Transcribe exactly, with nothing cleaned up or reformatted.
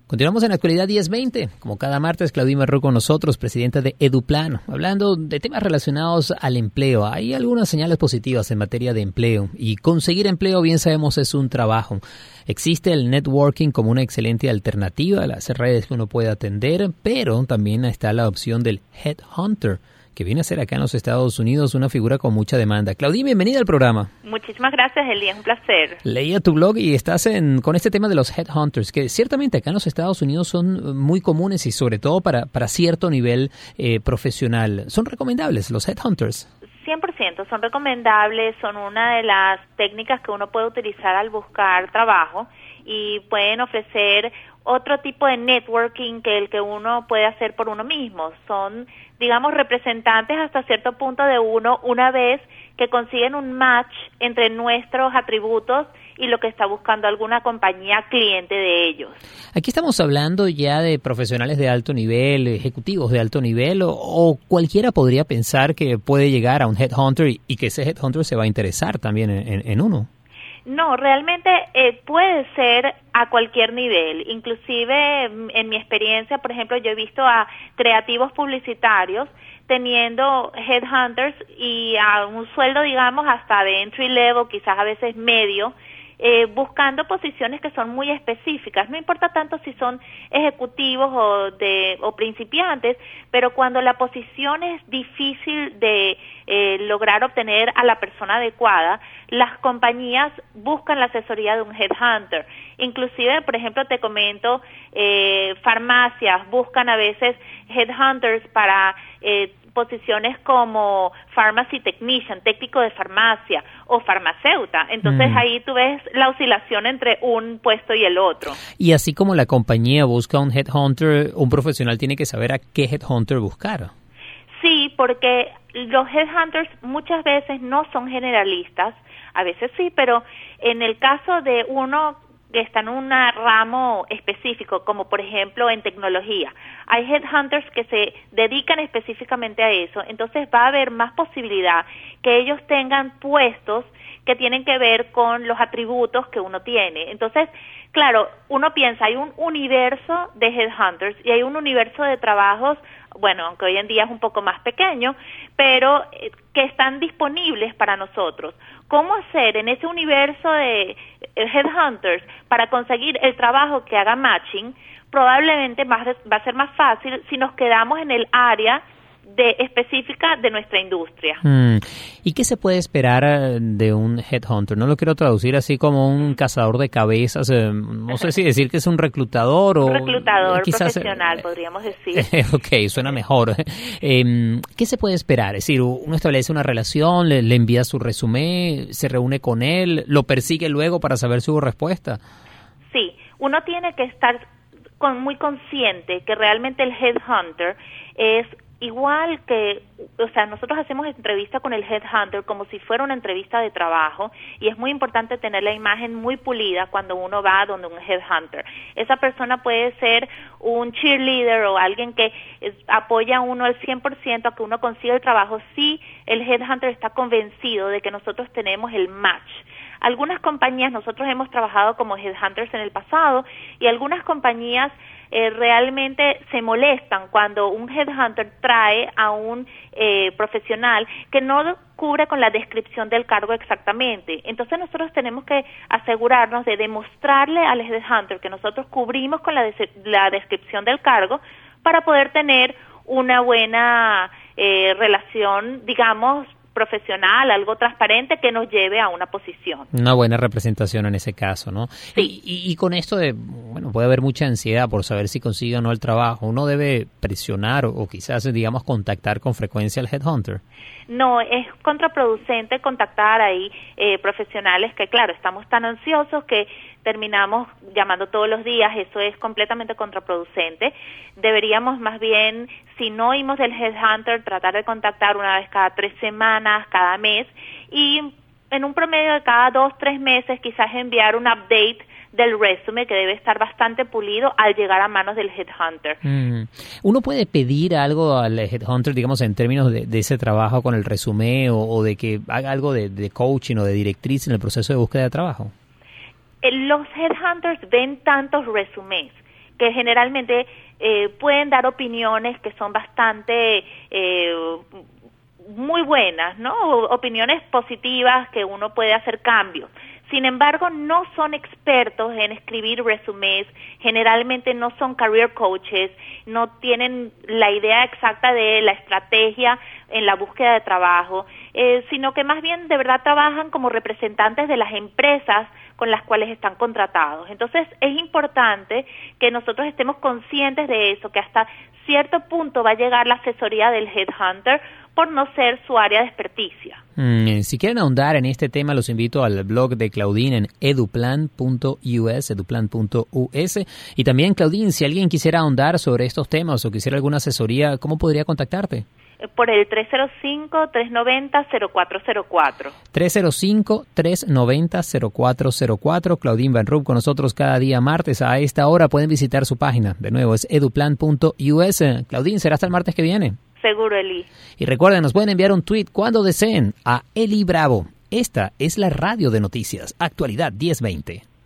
Continuamos en Actualidad diez veinte. Como cada martes, Claudia Marrú con nosotros, presidenta de Eduplan, hablando de temas relacionados al empleo. Hay algunas señales positivas en materia de empleo y conseguir empleo, bien sabemos, es un trabajo. Existe el networking como una excelente alternativa a las redes que uno puede atender, pero también está la opción del headhunter, que viene a ser acá en los Estados Unidos una figura con mucha demanda. Claudia, bienvenida al programa. Muchísimas gracias, Eli, es un placer. Leía tu blog y estás en, con este tema de los headhunters, que ciertamente acá en los Estados Unidos son muy comunes y sobre todo para, para cierto nivel eh, profesional. ¿Son recomendables los headhunters? cien por ciento son recomendables, son una de las técnicas que uno puede utilizar al buscar trabajo y pueden ofrecer otro tipo de networking que el que uno puede hacer por uno mismo. Son, digamos, representantes hasta cierto punto de uno una vez que consiguen un match entre nuestros atributos y lo que está buscando alguna compañía cliente de ellos. Aquí estamos hablando ya de profesionales de alto nivel, ejecutivos de alto nivel, o, o cualquiera podría pensar que puede llegar a un headhunter y, y que ese headhunter se va a interesar también en, en, en uno. No, realmente eh, puede ser a cualquier nivel. Inclusive, en mi experiencia, por ejemplo, yo he visto a creativos publicitarios teniendo headhunters y a un sueldo, digamos, hasta de entry level, quizás a veces medio, eh, buscando posiciones que son muy específicas. No importa tanto si son ejecutivos o de o principiantes, pero cuando la posición es difícil de eh, lograr obtener a la persona adecuada, las compañías buscan la asesoría de un headhunter. Inclusive, por ejemplo, te comento, eh, farmacias buscan a veces headhunters para eh, posiciones como pharmacy technician, técnico de farmacia o farmacéuta. Entonces mm. ahí tú ves la oscilación entre un puesto y el otro. Y así como la compañía busca un headhunter, un profesional tiene que saber a qué headhunter buscar. Sí, porque los headhunters muchas veces no son generalistas, a veces sí, pero en el caso de uno que está en un ramo específico, como por ejemplo en tecnología, hay headhunters que se dedican específicamente a eso, entonces va a haber más posibilidad que ellos tengan puestos que tienen que ver con los atributos que uno tiene. Entonces, claro, uno piensa, hay un universo de headhunters y hay un universo de trabajos, bueno, aunque hoy en día es un poco más pequeño, pero eh, que están disponibles para nosotros. ¿Cómo hacer en ese universo de headhunters para conseguir el trabajo que haga matching? Probablemente más, va a ser más fácil si nos quedamos en el área de específica de nuestra industria. Mm. ¿Y qué se puede esperar de un headhunter? No lo quiero traducir así como un cazador de cabezas, eh, no sé si decir que es un reclutador o... Un reclutador quizás, profesional, eh, podríamos decir. Ok, suena mejor. Eh, ¿Qué se puede esperar? Es decir, uno establece una relación, le, le envía su resumen, se reúne con él, lo persigue luego para saber su respuesta. Sí, uno tiene que estar con, muy consciente que realmente el headhunter es igual que, o sea, nosotros hacemos entrevista con el headhunter como si fuera una entrevista de trabajo y es muy importante tener la imagen muy pulida cuando uno va donde un headhunter. Esa persona puede ser un cheerleader o alguien que es, apoya a uno al cien por ciento a que uno consiga el trabajo si el headhunter está convencido de que nosotros tenemos el match. Algunas compañías, nosotros hemos trabajado como headhunters en el pasado y algunas compañías Eh, realmente se molestan cuando un headhunter trae a un eh, profesional que no cubre con la descripción del cargo exactamente. Entonces nosotros tenemos que asegurarnos de demostrarle al headhunter que nosotros cubrimos con la, des- la descripción del cargo para poder tener una buena eh, relación, digamos, profesional, algo transparente que nos lleve a una posición. Una buena representación en ese caso, ¿no? Sí. Y, y, y con esto de, bueno, puede haber mucha ansiedad por saber si consigue o no el trabajo. ¿Uno debe presionar o, o quizás, digamos, contactar con frecuencia al headhunter? No, es contraproducente contactar ahí eh, profesionales que, claro, estamos tan ansiosos que terminamos llamando todos los días. Eso es completamente contraproducente. Deberíamos más bien, si no oímos del headhunter, tratar de contactar una vez cada tres semanas, cada mes, y en un promedio de cada dos, tres meses quizás enviar un update del resumen que debe estar bastante pulido al llegar a manos del headhunter. Mm. ¿Uno puede pedir algo al headhunter, digamos, en términos de, de ese trabajo con el resumen o, o de que haga algo de, de coaching o de directriz en el proceso de búsqueda de trabajo? Los headhunters ven tantos resúmenes que generalmente eh, pueden dar opiniones que son bastante eh, muy buenas, ¿no? Opiniones positivas que uno puede hacer cambios. Sin embargo, no son expertos en escribir resumés, generalmente no son career coaches, no tienen la idea exacta de la estrategia en la búsqueda de trabajo, eh, sino que más bien de verdad trabajan como representantes de las empresas con las cuales están contratados. Entonces, es importante que nosotros estemos conscientes de eso, que hasta cierto punto va a llegar la asesoría del headhunter por no ser su área de experticia. Mm, si quieren ahondar en este tema, los invito al blog de Claudine en eduplan punto u s, eduplan punto u s. Y también, Claudine, si alguien quisiera ahondar sobre estos temas o quisiera alguna asesoría, ¿cómo podría contactarte? Por el tres cero cinco, tres nueve cero, cero cuatro cero cuatro. tres cero cinco, tres nueve cero, cero cuatro cero cuatro. Claudine Van Rup con nosotros cada día martes a esta hora. Pueden visitar su página. De nuevo, es eduplan punto u s. Claudine, será hasta el martes que viene. Seguro, Eli. Y recuerden, nos pueden enviar un tweet cuando deseen a Eli Bravo. Esta es la radio de noticias, Actualidad diez veinte.